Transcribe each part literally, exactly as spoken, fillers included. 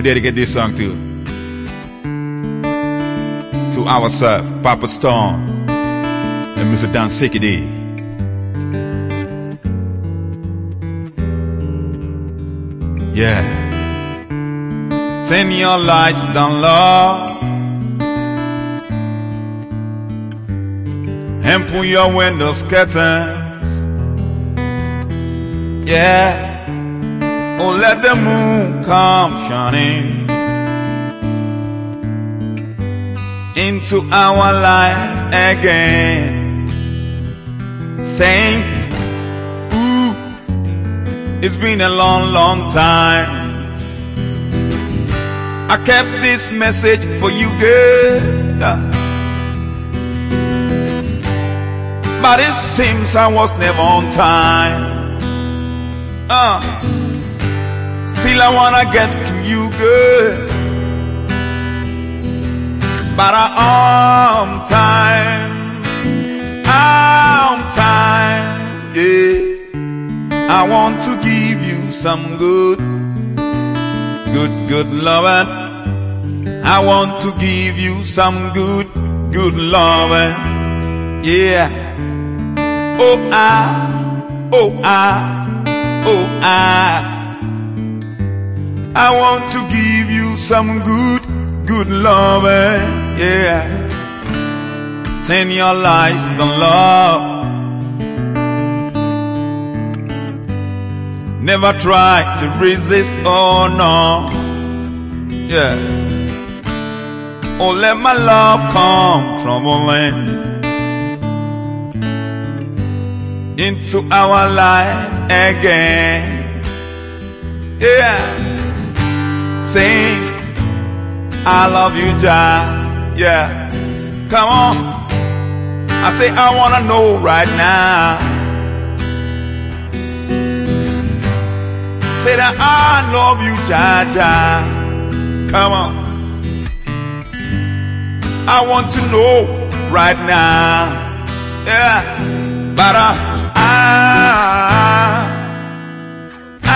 dedicate this song to to ourselves, Papa Storm and Mister Don Sickity. Yeah. Turn your lights down low and pull your windows curtains. Yeah. Oh, let the moon come shining into our life again. Saying, ooh, it's been a long, long time. I kept this message for you, girl, but it seems I was never on time. Uh, still I wanna get to you, girl, but I'm time, I'm time, yeah. I want to give you some good, good, good loving. I want to give you some good, good loving, yeah. Oh, I, oh, I, oh, I, I want to give you some good, good loving, yeah. Turn your lights down low. Never try to resist, oh no, yeah. Oh, let my love come trembling into our life again, yeah. Sing, I love you, Jah, yeah. Come on, I say I wanna know right now. Say that I love you, Jah, Jah. Come on, I want to know right now, yeah. But I, I, I,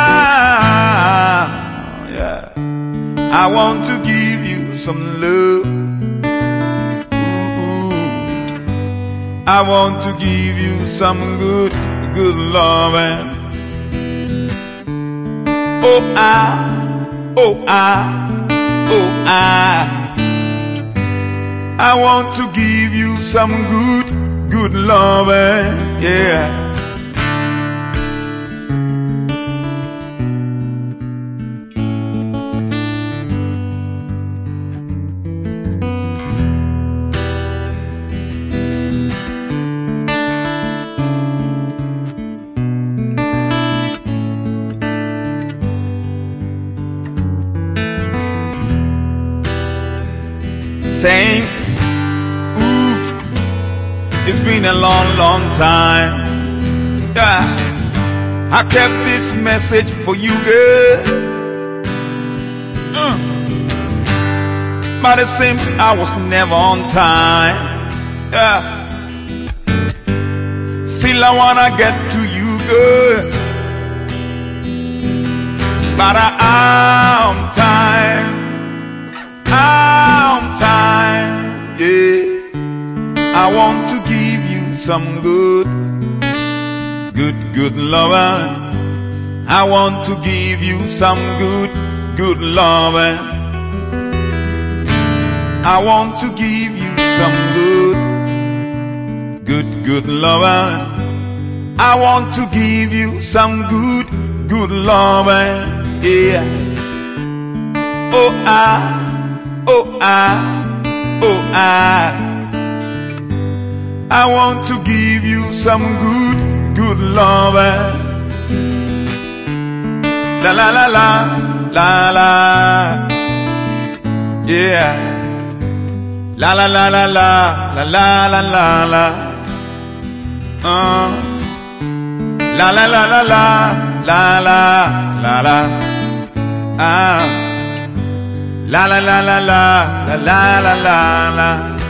yeah. I want to give you some love. Ooh, ooh. I want to give you some good, good loving. Oh, I, oh, I, oh, I, I want to give you some good, good loving, yeah. Saying, ooh, it's been a long, long time, yeah. I kept this message for you, girl, uh. but it seems I was never on time, yeah. Still I wanna get to you, girl, but I am time, I'm time, yeah. I want to give you some good, good, good loving. I want to give you some good, good loving. I want to give you some good, good, good loving. I want to give you some good, good loving, yeah. Oh, I, oh, I, oh, I, I want to give you some good, good loving. La la la la, la la, yeah. La la la la la, la la la la la, uh. La la la la la, la la la la, ah. La la la la la, la la la la la.